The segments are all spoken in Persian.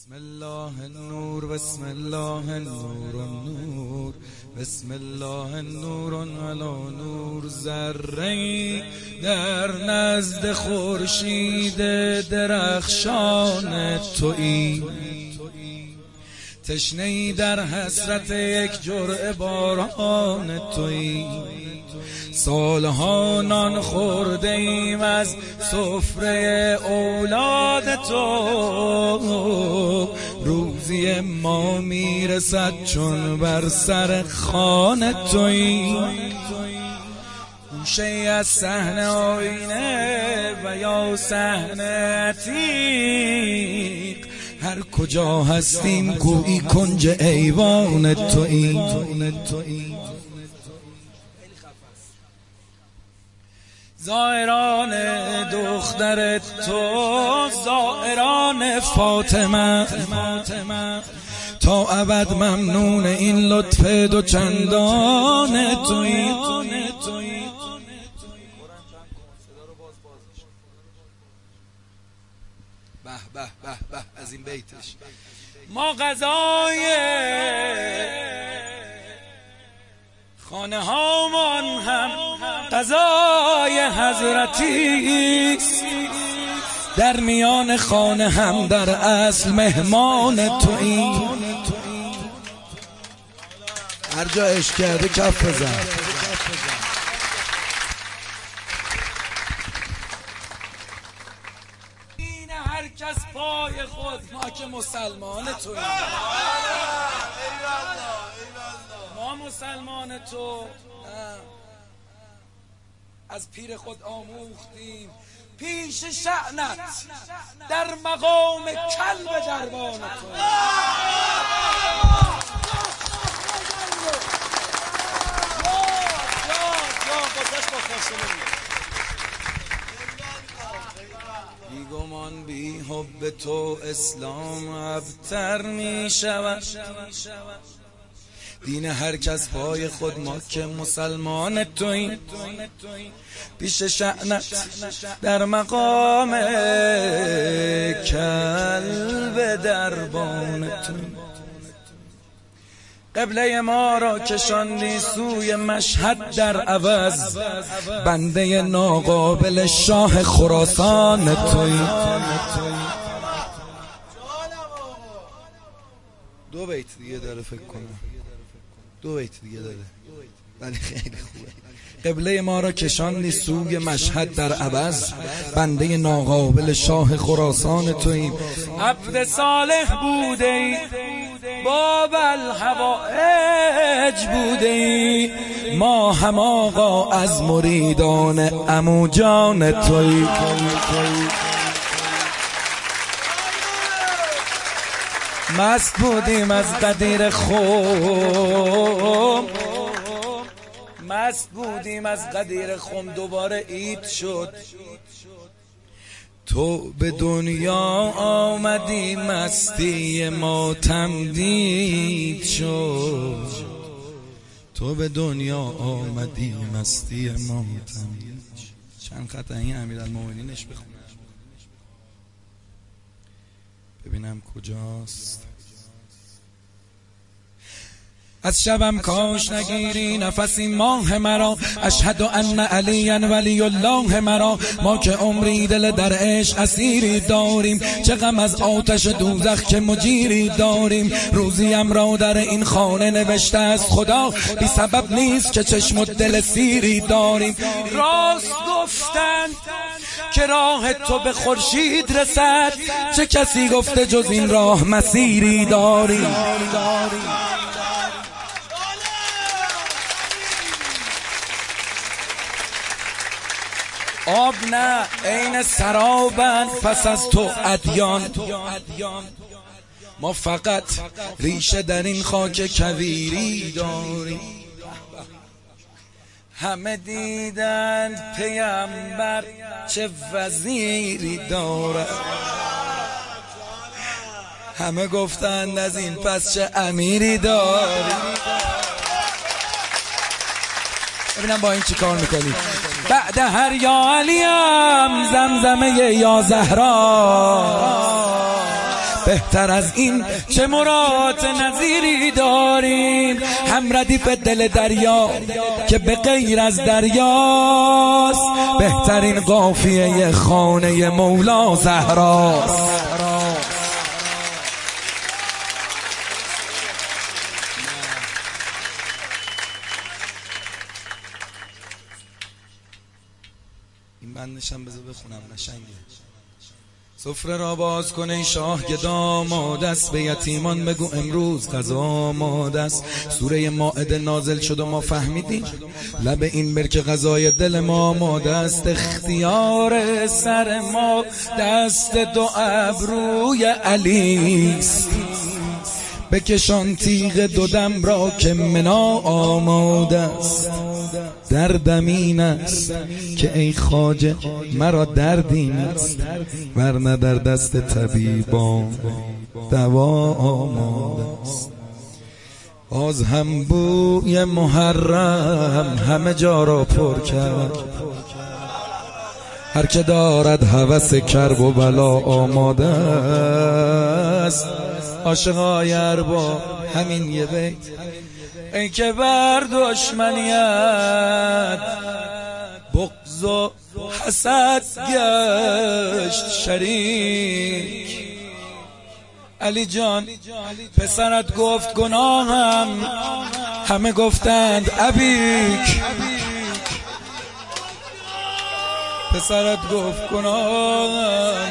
بسم الله النور بسم الله النور النور بسم الله النور علی نور. ذره‌ای در نزد خورشید درخشان تویی، تشنه‌ای در حسرت یک جرعه باران تویی. سالها نان خورده ایم از سفره اولاد تو، روزی ما میرسد چون بر سر خوان تویی. گوشه از صحنه آینه و یا صحنه عتیق، هر کجا هستیم گویی کنج ایوان تویی. زائران دختر تو، زائران فاطمه، تا ابد ممنون این لطف دو چندان تویی. به به به به از این بیتش. ما غذای خانه هامان هم غذای حضرتی، در میان خانه هم در اصل مهمان تویی. هر جا عشق کرده کف بزن. این هر کس پای خود، ما که مسلمان تویی، ما مسلمان تو از پیر خود آموختیم پیش شأنت در مقام کلب دربان تو. بیگمان بی حب تو اسلام ابتر می شود. دین هر کس پای خود، ما که مسلمان توییم پیش شأنت در مقام کلب دربان توییم. قبله ما را کشاندی سوی مشهد در عوض، بنده ناقابل شاه خراسان توییم. دو بیت دیگه داره فکر کنم، دو بیت دیگه داره ولی خیلی خوبه. قبله ما را کشاندی سوی مشهد در عوض، بنده ناقابل شاه خراسان توییم. عبد صالح بوده ای، باب الحوائج بوده ای، ما هم آقا از مریدان عمو جان توییم. مست بودیم از قدیر خم، مست بودیم از قدیر خم، دوباره عید شد. تو به دنیا آمدی مستی ما تمدید شد، تو به دنیا آمدی مستی ما تمدید شد. چند خط این امیرالمومنینش بخونم ببینم کجاست. از شبم کاش نگیری نفسی ماه مرا، اشهد ان علی ولی الله مرا. ما که عمری دل در عشق اسیری داریم، چه غم از آتش دوزخ که مجیری داریم. روزیم را در این خانه نوشته است خدا، بی سبب نیست که چشم و دل سیری داریم. راست گفتند که راه تو به خورشید رسد، چه کسی گفته جز این راه مسیری داریم. آب نه عین سرابند پس از تو ادیان، ما فقط ریشه در این خاک کویری داریم. همه دیدند پیامبر چه وزیری دارد، همه گفتند از این پس چه امیری دارد. ببینم با این چی کار میکنی. بعد هر یا علیم زمزمه یا زهرا، بهتر از این چه مراد نظیری داریم. هم ردیف دل دریا که به غیر از دریاست، بهترین قافیه خانه مولا زهراست. این بندشم بذار بخونم قشنگه. سفره را باز کن ای شاه که داماد است، به یتیمان بگو امروز غذا آماده است. سوره مائده نازل شد و ما فهمیدیم لب این برکه غذای دل ما آماده است. اختیار سر ما دست دو ابروی علیست، بکشان تیغ دو دم را که منا آماده است. دردم این است که ای خواجه مرا دردی نیست، ورنه در دست طبیبان دوا آماده است. باز هم بوی محرم همه جا را پر کرد، هر که دارد هوس کرب و بلا آماده است. عاشقای ارباب همین یه بیت، ای که بر دشمنیت بغض و حسد گشت شریک. علی جان پسرت گفت گناهم، همه گفتند ابیک. پسرت گفت گناهم،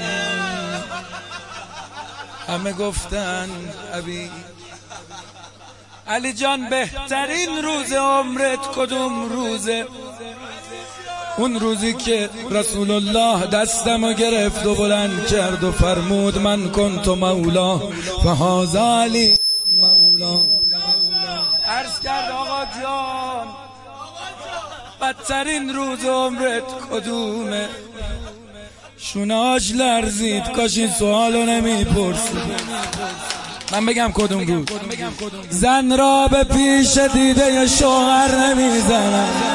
همه گفتند ابی. علی جان بهترین روز عمرت کدوم روزه؟ اون روزی که رسول الله دستمو گرفت و بلند کرد و فرمود من کنت مولا فهذا علی مولا. عرض کرد آقا جان بدترین روز عمرت کدومه؟ شوناش لرزید، کاش این سوالو نمیپرسید. من بگم کدوم روز؟ زن را به پیش دیده شوهر نمیزنن،